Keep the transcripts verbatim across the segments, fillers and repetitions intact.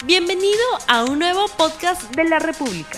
Bienvenido a un nuevo podcast de La República.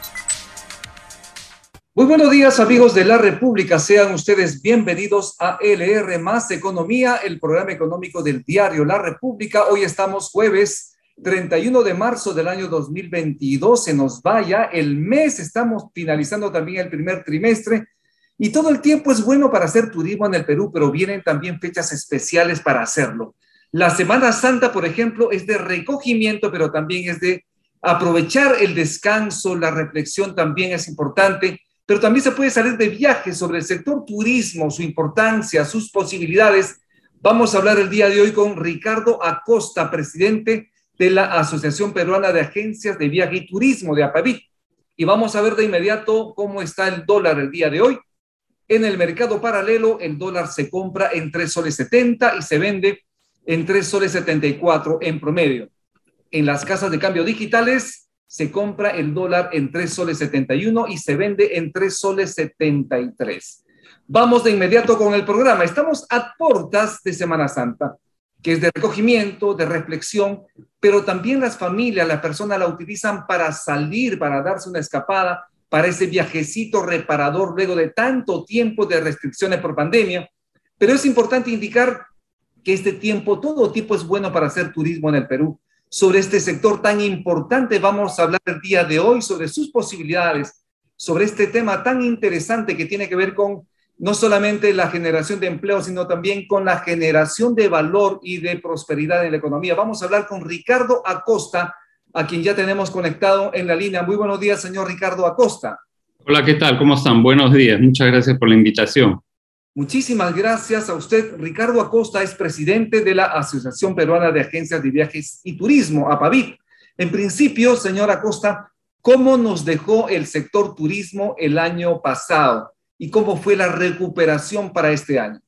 Muy buenos días, amigos de La República. Sean ustedes bienvenidos a L R Más Economía, el programa económico del diario La República. Hoy estamos jueves treinta y uno de marzo del año dos mil veintidós. Se nos vaya el mes, estamos finalizando también el primer trimestre y todo el tiempo es bueno para hacer turismo en el Perú, pero vienen también fechas especiales para hacerlo. La Semana Santa, por ejemplo, es de recogimiento, pero también es de aprovechar el descanso, la reflexión también es importante, pero también se puede salir de viaje sobre el sector turismo, su importancia, sus posibilidades. Vamos a hablar el día de hoy con Ricardo Acosta, presidente de la Asociación Peruana de Agencias de Viaje y Turismo, de APAVIT. Y vamos a ver de inmediato cómo está el dólar el día de hoy. En el mercado paralelo, el dólar se compra en tres soles setenta y se vende en tres soles setenta y cuatro en promedio. En las casas de cambio digitales se compra el dólar en tres soles setenta y uno y se vende en tres soles setenta y tres. Vamos de inmediato con el programa. Estamos a puertas de Semana Santa, que es de recogimiento, de reflexión, pero también las familias, las personas la utilizan para salir, para darse una escapada, para ese viajecito reparador luego de tanto tiempo de restricciones por pandemia. Pero es importante indicar que este tiempo, todo tipo es bueno para hacer turismo en el Perú. Sobre este sector tan importante vamos a hablar el día de hoy, sobre sus posibilidades, sobre este tema tan interesante que tiene que ver con no solamente la generación de empleo, sino también con la generación de valor y de prosperidad en la economía. Vamos a hablar con Ricardo Acosta, a quien ya tenemos conectado en la línea. Muy buenos días, señor Ricardo Acosta. Hola, ¿qué tal? ¿Cómo están? Buenos días. Muchas gracias por la invitación. Muchísimas gracias a usted. Ricardo Acosta es presidente de la Asociación Peruana de Agencias de Viajes y Turismo, APAVIT. En principio, señor Acosta, ¿cómo nos dejó el sector turismo el año pasado? ¿Y cómo fue la recuperación para este año?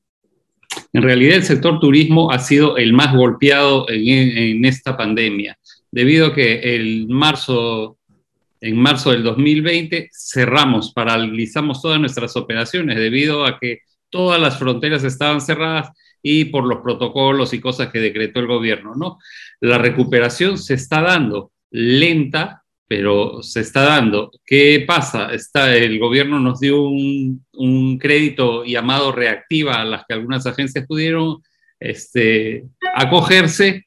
En realidad, el sector turismo ha sido el más golpeado en, en esta pandemia, debido a que el marzo, en marzo del dos mil veinte cerramos, paralizamos todas nuestras operaciones, debido a que todas las fronteras estaban cerradas y por los protocolos y cosas que decretó el gobierno, ¿no? La recuperación se está dando, lenta, pero se está dando. ¿Qué pasa? Está, el gobierno nos dio un, un crédito llamado Reactiva, a las que algunas agencias pudieron este, acogerse,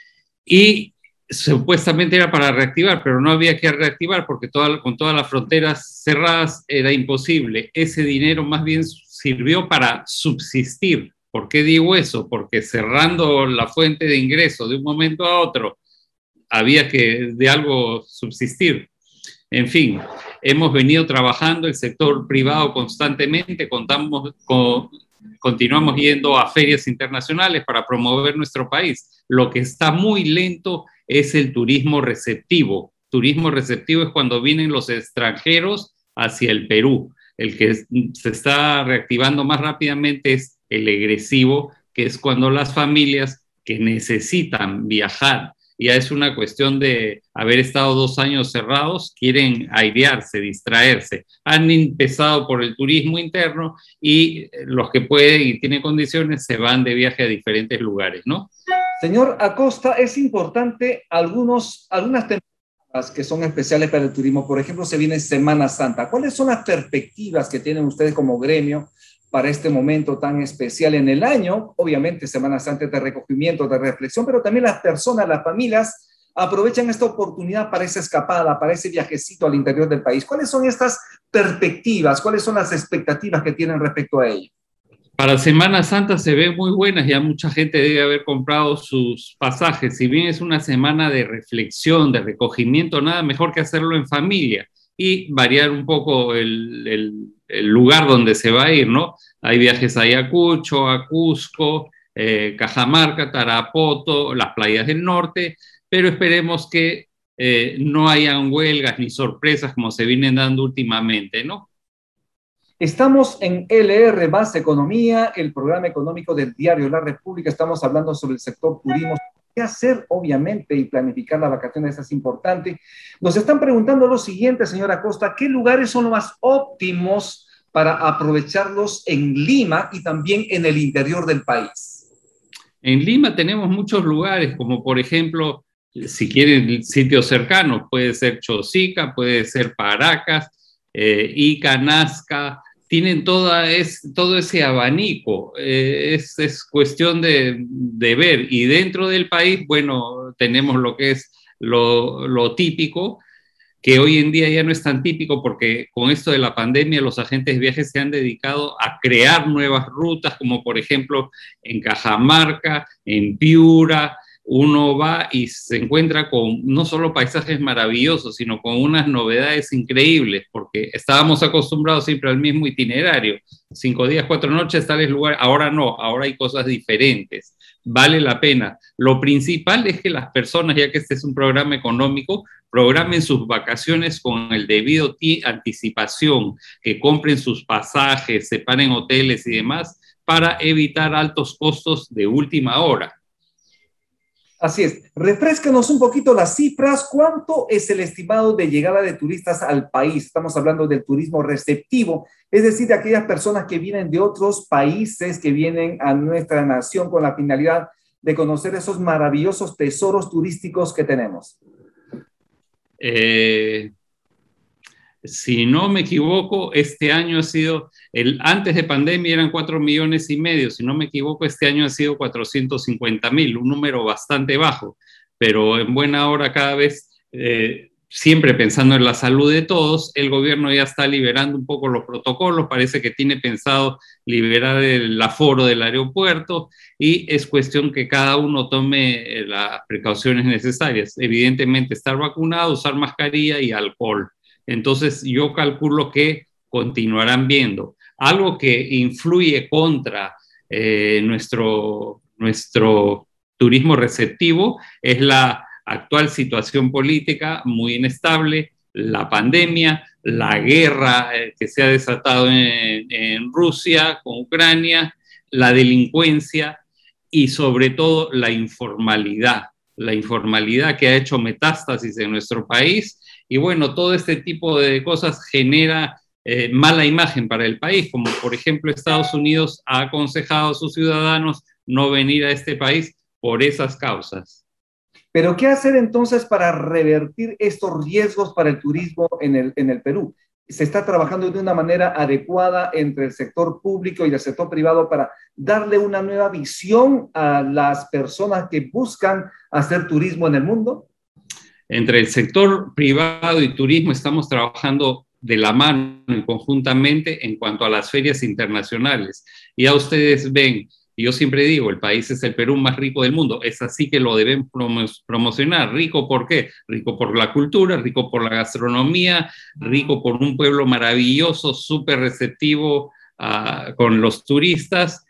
y supuestamente era para reactivar, pero no había que reactivar porque toda, con todas las fronteras cerradas era imposible. Ese dinero más bien sirvió para subsistir. ¿Por qué digo eso? Porque cerrando la fuente de ingreso de un momento a otro, había que de algo subsistir. En fin, hemos venido trabajando el sector privado constantemente, contamos con, continuamos yendo a ferias internacionales para promover nuestro país. Lo que está muy lento es el turismo receptivo. Turismo receptivo es cuando vienen los extranjeros hacia el Perú. El que se está reactivando más rápidamente es el egresivo, que es cuando las familias que necesitan viajar, ya es una cuestión de haber estado dos años cerrados, quieren airearse, distraerse. Han empezado por el turismo interno y los que pueden y tienen condiciones se van de viaje a diferentes lugares, ¿no? Señor Acosta, es importante algunos, algunas temporadas que son especiales para el turismo. Por ejemplo, se viene Semana Santa. ¿Cuáles son las perspectivas que tienen ustedes como gremio para este momento tan especial en el año? Obviamente, Semana Santa es de recogimiento, de reflexión, pero también las personas, las familias, aprovechan esta oportunidad para esa escapada, para ese viajecito al interior del país. ¿Cuáles son estas perspectivas? ¿Cuáles son las expectativas que tienen respecto a ello? Para Semana Santa se ven muy buenas, ya mucha gente debe haber comprado sus pasajes. Si bien es una semana de reflexión, de recogimiento, nada mejor que hacerlo en familia y variar un poco el, el, el lugar donde se va a ir, ¿no? Hay viajes a Ayacucho, a Cusco, eh, Cajamarca, Tarapoto, las playas del norte, pero esperemos que eh, no hayan huelgas ni sorpresas como se vienen dando últimamente, ¿no? Estamos en L R Más Economía, el programa económico del diario La República. Estamos hablando sobre el sector turismo. ¿Qué hacer, obviamente, y planificar las vacaciones es importante? Nos están preguntando lo siguiente, señora Acosta, ¿qué lugares son los más óptimos para aprovecharlos en Lima y también en el interior del país? En Lima tenemos muchos lugares, como por ejemplo si quieren sitios cercanos, puede ser Chosica, puede ser Paracas, eh, Ica, Nazca, tienen toda es, todo ese abanico, eh, es, es cuestión de, de ver. Y dentro del país, bueno, tenemos lo que es lo, lo típico, que hoy en día ya no es tan típico porque con esto de la pandemia los agentes de viajes se han dedicado a crear nuevas rutas, como por ejemplo en Cajamarca, en Piura. Uno va y se encuentra con no solo paisajes maravillosos, sino con unas novedades increíbles, porque estábamos acostumbrados siempre al mismo itinerario, cinco días, cuatro noches, tales lugares. Ahora no, ahora hay cosas diferentes, vale la pena. Lo principal es que las personas, ya que este es un programa económico, programen sus vacaciones con el debido anticipación, que compren sus pasajes, separen hoteles y demás, para evitar altos costos de última hora. Así es. Refréscanos un poquito las cifras. ¿Cuánto es el estimado de llegada de turistas al país? Estamos hablando del turismo receptivo, es decir, de aquellas personas que vienen de otros países, que vienen a nuestra nación con la finalidad de conocer esos maravillosos tesoros turísticos que tenemos. Eh, si no me equivoco, este año ha sido, el, antes de pandemia eran cuatro millones y medio, si no me equivoco, este año ha sido cuatrocientos cincuenta mil, un número bastante bajo, pero en buena hora cada vez, eh, siempre pensando en la salud de todos, el gobierno ya está liberando un poco los protocolos, parece que tiene pensado liberar el aforo del aeropuerto y es cuestión que cada uno tome las precauciones necesarias. Evidentemente estar vacunado, usar mascarilla y alcohol. Entonces yo calculo que continuarán viendo. Algo que influye contra eh, nuestro, nuestro turismo receptivo es la actual situación política muy inestable, la pandemia, la guerra eh, que se ha desatado en, en Rusia con Ucrania, la delincuencia y sobre todo la informalidad, la informalidad que ha hecho metástasis en nuestro país. Y bueno, todo este tipo de cosas genera eh, mala imagen para el país, como por ejemplo Estados Unidos ha aconsejado a sus ciudadanos no venir a este país por esas causas. Pero, ¿qué hacer entonces para revertir estos riesgos para el turismo en el, en el Perú? ¿Se está trabajando de una manera adecuada entre el sector público y el sector privado para darle una nueva visión a las personas que buscan hacer turismo en el mundo? Entre el sector privado y turismo estamos trabajando de la mano y conjuntamente en cuanto a las ferias internacionales. Ya ustedes ven, yo siempre digo, el país es el Perú más rico del mundo, es así que lo deben promo promocionar. ¿Rico por qué? Rico por la cultura, rico por la gastronomía, rico por un pueblo maravilloso, súper receptivo uh, con los turistas,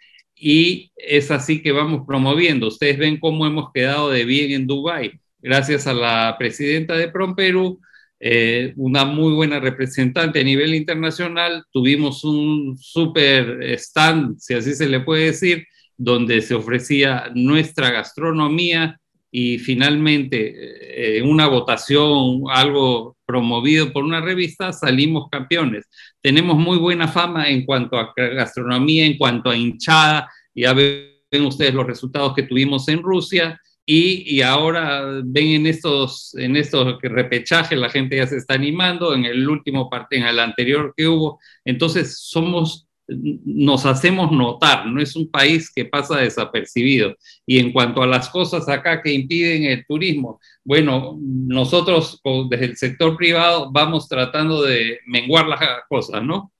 y es así que vamos promoviendo. Ustedes ven cómo hemos quedado de bien en Dubái. Gracias a la presidenta de PROMPERÚ, eh, una muy buena representante a nivel internacional, tuvimos un súper stand, si así se le puede decir, donde se ofrecía nuestra gastronomía y finalmente en eh, una votación, algo promovido por una revista, salimos campeones. Tenemos muy buena fama en cuanto a gastronomía, en cuanto a hinchada, ya ven ustedes los resultados que tuvimos en Rusia. Y, y ahora ven en estos, en estos repechajes, la gente ya se está animando, en el último partido, en el anterior que hubo. Entonces somos, nos hacemos notar, no es un país que pasa desapercibido. Y en cuanto a las cosas acá que impiden el turismo, bueno, nosotros desde el sector privado vamos tratando de menguar las cosas, ¿no?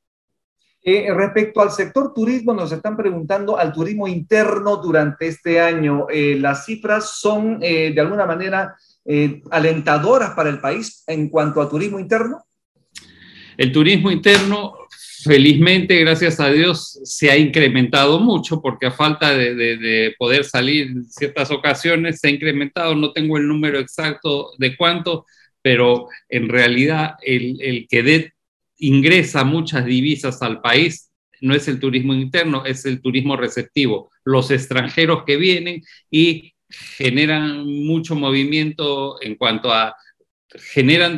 Eh, respecto al sector turismo, nos están preguntando al turismo interno durante este año. Eh, las cifras son eh, de alguna manera eh, alentadoras para el país en cuanto a turismo interno. El turismo interno, felizmente, gracias a Dios, se ha incrementado mucho porque a falta de, de, de poder salir en ciertas ocasiones se ha incrementado. No tengo el número exacto de cuánto, pero en realidad el, el que dé ingresa muchas divisas al país, no es el turismo interno, es el turismo receptivo. Los extranjeros que vienen y generan mucho movimiento en cuanto a, generan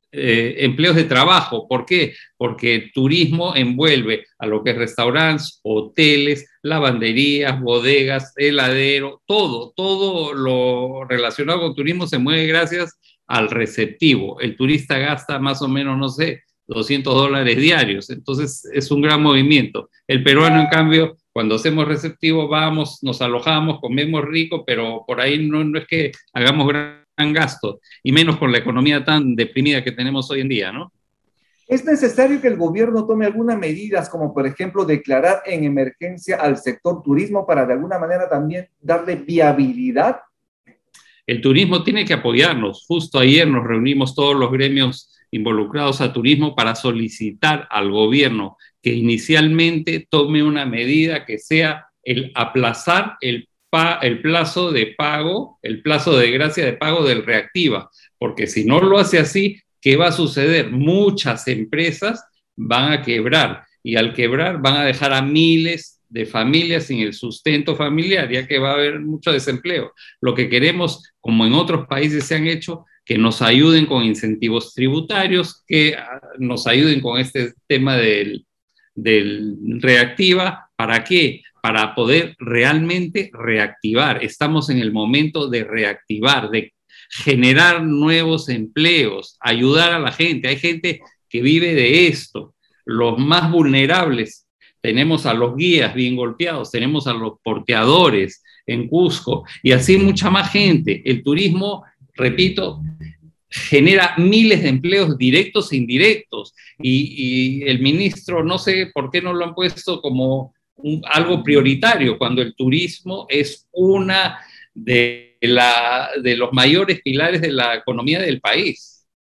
eh, empleos de trabajo. ¿Por qué? Porque el turismo envuelve a lo que es restaurantes, hoteles, lavanderías, bodegas, heladero, todo, todo lo relacionado con turismo se mueve gracias al receptivo. El turista gasta más o menos, no sé, doscientos dólares diarios, entonces es un gran movimiento. El peruano, en cambio, cuando hacemos receptivo, vamos, nos alojamos, comemos rico, pero por ahí no, no es que hagamos gran, gran gasto, y menos con la economía tan deprimida que tenemos hoy en día, ¿no? ¿Es necesario que el gobierno tome algunas medidas, como por ejemplo declarar en emergencia al sector turismo para de alguna manera también darle viabilidad? El turismo tiene que apoyarnos. Justo ayer nos reunimos todos los gremios involucrados a turismo para solicitar al gobierno que inicialmente tome una medida que sea el aplazar el, pa el plazo de pago, el plazo de gracia de pago del Reactiva, porque si no lo hace así, ¿qué va a suceder? Muchas empresas van a quebrar, y al quebrar van a dejar a miles de familias sin el sustento familiar, ya que va a haber mucho desempleo. Lo que queremos, como en otros países se han hecho, que nos ayuden con incentivos tributarios, que nos ayuden con este tema del, del Reactiva. ¿Para qué? Para poder realmente reactivar. Estamos en el momento de reactivar, de generar nuevos empleos, ayudar a la gente. Hay gente que vive de esto. Los más vulnerables, tenemos a los guías bien golpeados, tenemos a los porteadores en Cusco, y así mucha más gente. El turismo, repito, genera miles de empleos directos e indirectos, y, y el ministro, no sé por qué no lo han puesto como un, algo prioritario, cuando el turismo es una de, la, de los mayores pilares de la economía del país.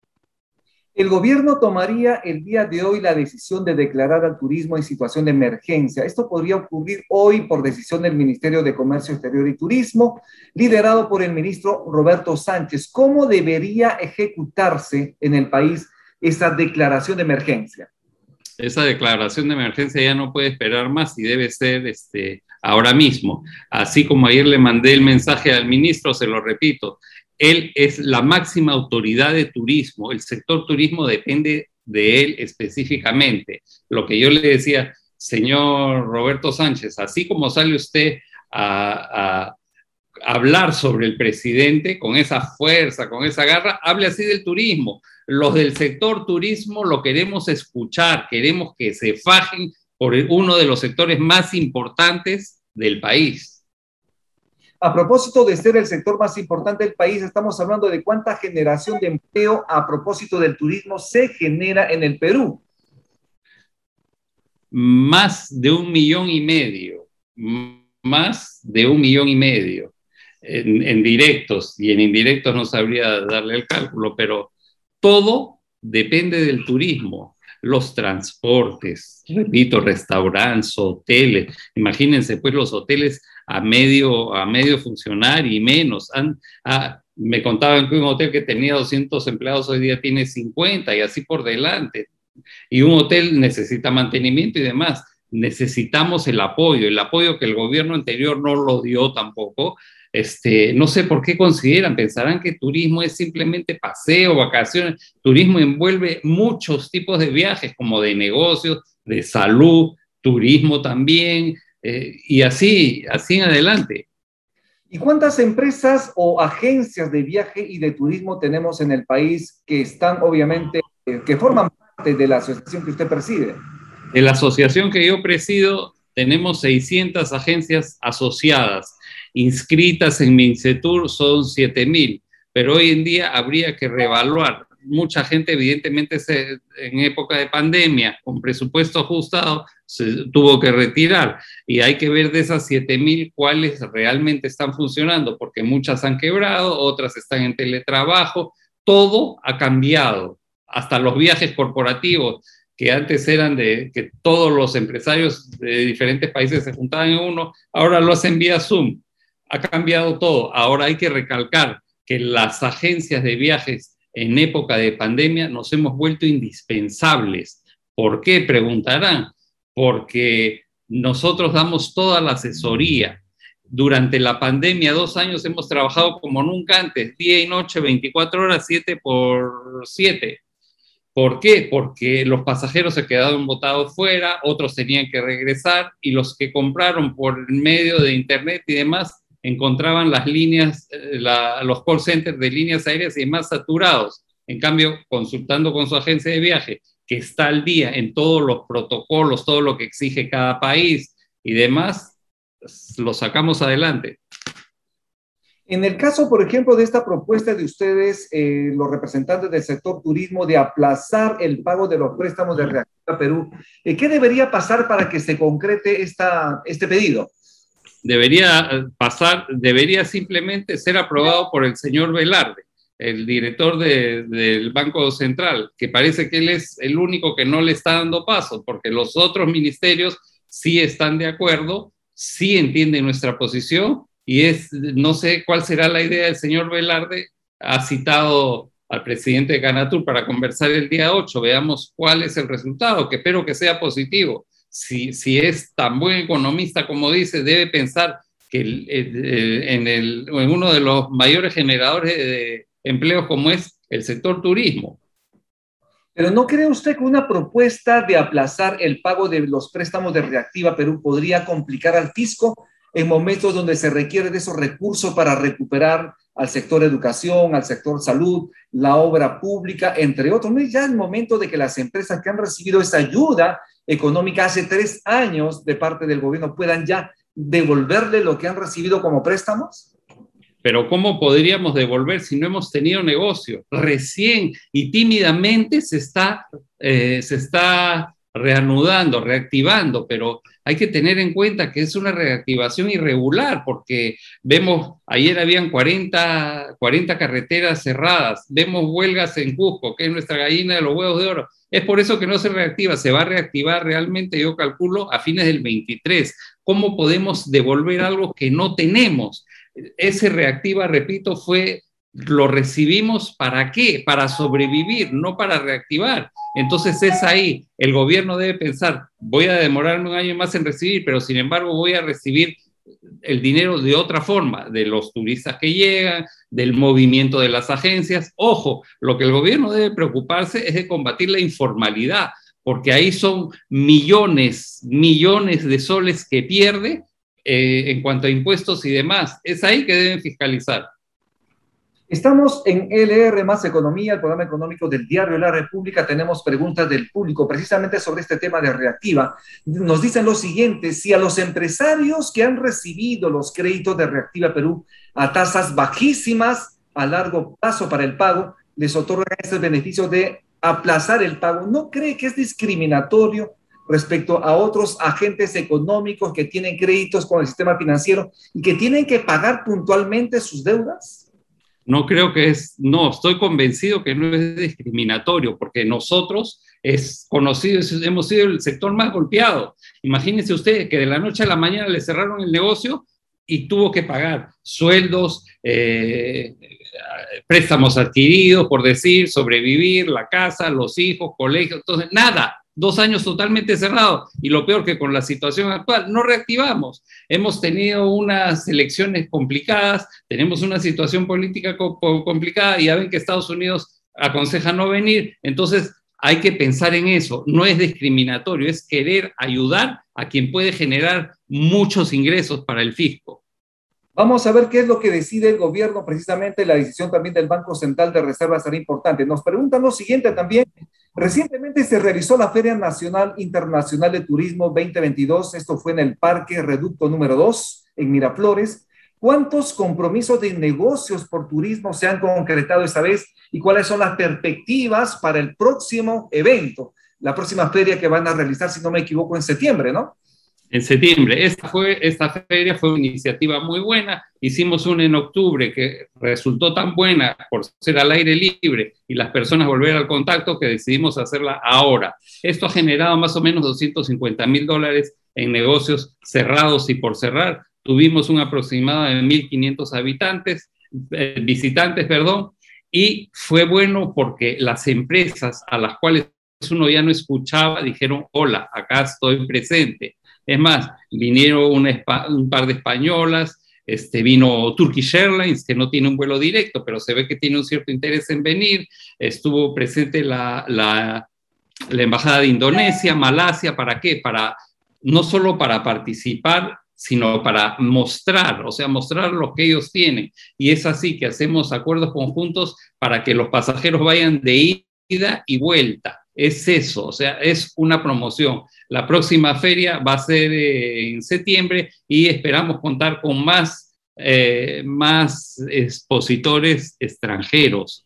El gobierno tomaría el día de hoy la decisión de declarar al turismo en situación de emergencia. Esto podría ocurrir hoy por decisión del Ministerio de Comercio Exterior y Turismo, liderado por el ministro Roberto Sánchez. ¿Cómo debería ejecutarse en el país esa declaración de emergencia? Esa declaración de emergencia ya no puede esperar más y debe ser este, ahora mismo. Así como ayer le mandé el mensaje al ministro, se lo repito. Él es la máxima autoridad de turismo, el sector turismo depende de él específicamente. Lo que yo le decía, señor Roberto Sánchez, así como sale usted a, a hablar sobre el presidente con esa fuerza, con esa garra, hable así del turismo. Los del sector turismo lo queremos escuchar, queremos que se fajen por uno de los sectores más importantes del país. A propósito de ser el sector más importante del país, estamos hablando de cuánta generación de empleo a propósito del turismo se genera en el Perú. Más de un millón y medio, más de un millón y medio en, en directos, y en indirectos no sabría darle el cálculo, pero todo depende del turismo. Los transportes, repito, restaurantes, hoteles. Imagínense pues los hoteles a medio, a medio funcionar y menos. Han, ah, me contaban que un hotel que tenía doscientos empleados hoy día tiene cincuenta, y así por delante. Y un hotel necesita mantenimiento y demás. Necesitamos el apoyo, el apoyo que el gobierno anterior no lo dio tampoco. Este, no sé por qué consideran, pensarán que turismo es simplemente paseo, vacaciones. Turismo envuelve muchos tipos de viajes, como de negocios, de salud, turismo también, eh, y así, así en adelante. ¿Y cuántas empresas o agencias de viaje y de turismo tenemos en el país que están obviamente, eh, que forman parte de la asociación que usted preside? En la asociación que yo presido tenemos seiscientas agencias asociadas. Inscritas en Mincetur son siete mil, pero hoy en día habría que reevaluar. Mucha gente evidentemente se, en época de pandemia, con presupuesto ajustado, se tuvo que retirar, y hay que ver de esas siete mil cuáles realmente están funcionando, porque muchas han quebrado, otras están en teletrabajo. Todo ha cambiado, hasta los viajes corporativos, que antes eran de que todos los empresarios de diferentes países se juntaban en uno, ahora lo hacen vía Zoom. Ha cambiado todo. Ahora hay que recalcar que las agencias de viajes en época de pandemia nos hemos vuelto indispensables. ¿Por qué? Preguntarán. Porque nosotros damos toda la asesoría. Durante la pandemia, dos años, hemos trabajado como nunca antes, día y noche, veinticuatro horas, siete por siete. ¿Por qué? Porque los pasajeros se quedaron botados fuera, otros tenían que regresar y los que compraron por medio de internet y demás encontraban las líneas, la, los call centers de líneas aéreas y demás saturados. En cambio, consultando con su agencia de viaje, que está al día en todos los protocolos, todo lo que exige cada país y demás, lo sacamos adelante. En el caso, por ejemplo, de esta propuesta de ustedes, eh, los representantes del sector turismo, de aplazar el pago de los préstamos de Reactiva Perú, eh, ¿qué debería pasar para que se concrete esta, este pedido? Debería pasar, debería simplemente ser aprobado por el señor Velarde, el director de, del Banco Central, que parece que él es el único que no le está dando paso, porque los otros ministerios sí están de acuerdo, sí entienden nuestra posición. Y es, no sé cuál será la idea del señor Velarde. Ha citado al presidente de Canatur para conversar el día ocho. Veamos cuál es el resultado, que espero que sea positivo. Si, si es tan buen economista como dice, debe pensar que el, el, en, el, en uno de los mayores generadores de empleos como es el sector turismo. Pero ¿no cree usted que una propuesta de aplazar el pago de los préstamos de Reactiva Perú podría complicar al fisco en momentos donde se requiere de esos recursos para recuperar al sector educación, al sector salud, la obra pública, entre otros? ¿No es ya el momento de que las empresas que han recibido esa ayuda económica hace tres años de parte del gobierno puedan ya devolverle lo que han recibido como préstamos? Pero ¿cómo podríamos devolver si no hemos tenido negocio? Recién y tímidamente se está, eh, se está reanudando, reactivando, pero hay que tener en cuenta que es una reactivación irregular, porque vemos, ayer habían cuarenta, cuarenta carreteras cerradas, vemos huelgas en Cusco, que es nuestra gallina de los huevos de oro. Es por eso que no se reactiva, se va a reactivar realmente, yo calculo, a fines del veintitrés. ¿Cómo podemos devolver algo que no tenemos? Ese reactiva, repito, fue, lo recibimos ¿para qué? Para sobrevivir, no para reactivar. Entonces es ahí, el gobierno debe pensar, voy a demorarme un año más en recibir, pero sin embargo voy a recibir el dinero de otra forma, de los turistas que llegan, del movimiento de las agencias. Ojo, lo que el gobierno debe preocuparse es de combatir la informalidad, porque ahí son millones, millones de soles que pierde eh, en cuanto a impuestos y demás. Es ahí que deben fiscalizar. Estamos en L R más Economía, el programa económico del Diario La República. Tenemos preguntas del público precisamente sobre este tema de Reactiva. Nos dicen lo siguiente: si a los empresarios que han recibido los créditos de Reactiva Perú a tasas bajísimas a largo plazo para el pago, les otorgan este beneficio de aplazar el pago, ¿no cree que es discriminatorio respecto a otros agentes económicos que tienen créditos con el sistema financiero y que tienen que pagar puntualmente sus deudas? No creo que es, no, estoy convencido que no es discriminatorio, porque nosotros es conocido, hemos sido el sector más golpeado. Imagínense ustedes que de la noche a la mañana le cerraron el negocio y tuvo que pagar sueldos, eh, préstamos adquiridos, por decir, sobrevivir, la casa, los hijos, colegios, entonces nada. Dos años totalmente cerrados, y lo peor que con la situación actual no reactivamos. Hemos tenido unas elecciones complicadas, tenemos una situación política co complicada, y ya ven que Estados Unidos aconseja no venir. Entonces hay que pensar en eso. No es discriminatorio, es querer ayudar a quien puede generar muchos ingresos para el fisco. Vamos a ver qué es lo que decide el gobierno. Precisamente la decisión también del Banco Central de Reserva será importante. Nos preguntan lo siguiente también. Recientemente se realizó la Feria Nacional Internacional de Turismo veinte veintidós. Esto fue en el Parque Reducto número dos, en Miraflores. ¿Cuántos compromisos de negocios por turismo se han concretado esta vez y cuáles son las perspectivas para el próximo evento, la próxima feria que van a realizar, si no me equivoco, en septiembre, ¿no? En septiembre. Esta, fue, esta feria fue una iniciativa muy buena. Hicimos una en octubre que resultó tan buena por ser al aire libre y las personas volver al contacto que decidimos hacerla ahora. Esto ha generado más o menos doscientos cincuenta mil dólares en negocios cerrados y por cerrar. Tuvimos un aproximado de mil quinientos habitantes, eh, visitantes, perdón, y fue bueno porque las empresas a las cuales uno ya no escuchaba dijeron: hola, acá estoy presente. Es más, vinieron una, un par de españolas, Este, vino Turkish Airlines, que no tiene un vuelo directo, pero se ve que tiene un cierto interés en venir. Estuvo presente la, la, la Embajada de Indonesia, Malasia. ¿Para qué? Para, no solo para participar, sino para mostrar, o sea, mostrar lo que ellos tienen. Y es así que hacemos acuerdos conjuntos para que los pasajeros vayan de ida y vuelta. Es eso, o sea, es una promoción. La próxima feria va a ser eh, en septiembre y esperamos contar con más, eh, más expositores extranjeros.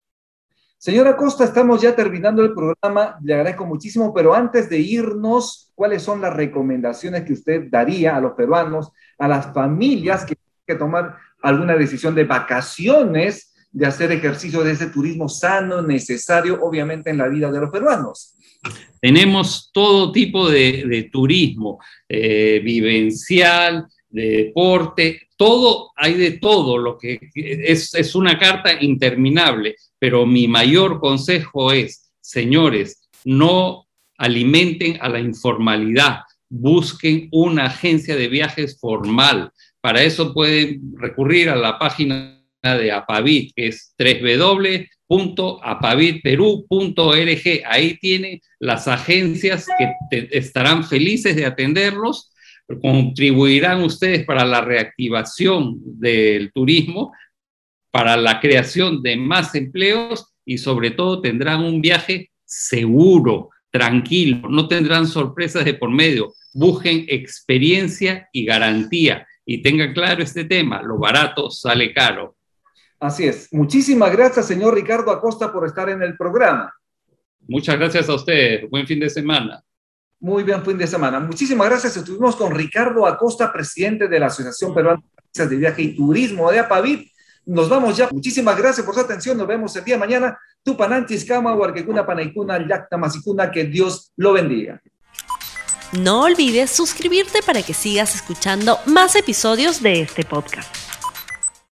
Señora Acosta, estamos ya terminando el programa, le agradezco muchísimo, pero antes de irnos, ¿cuáles son las recomendaciones que usted daría a los peruanos, a las familias que tienen que tomar alguna decisión de vacaciones, de hacer ejercicio de ese turismo sano, necesario, obviamente, en la vida de los peruanos? Tenemos todo tipo de, de turismo, eh, vivencial, de deporte, todo, hay de todo, lo que es, es una carta interminable, pero mi mayor consejo es, señores, no alimenten a la informalidad, busquen una agencia de viajes formal. Para eso pueden recurrir a la página de Apavit, que es doble u doble u doble u punto apavit perú punto org. Ahí tienen las agencias que te, estarán felices de atenderlos. Contribuirán ustedes para la reactivación del turismo, para la creación de más empleos y sobre todo tendrán un viaje seguro, tranquilo, no tendrán sorpresas de por medio. Busquen experiencia y garantía y tengan claro este tema, lo barato sale caro. Así es. Muchísimas gracias, señor Ricardo Acosta, por estar en el programa. Muchas gracias a ustedes. Buen fin de semana. Muy bien, fin de semana. Muchísimas gracias. Estuvimos con Ricardo Acosta, presidente de la Asociación Peruana de Agencias de Viaje y Turismo de Apavit. Nos vamos ya. Muchísimas gracias por su atención. Nos vemos el día de mañana. Tupananchis, Kama, Huarquecuna, Panaicuna, Yacta, Masicuna. Que Dios lo bendiga. No olvides suscribirte para que sigas escuchando más episodios de este podcast.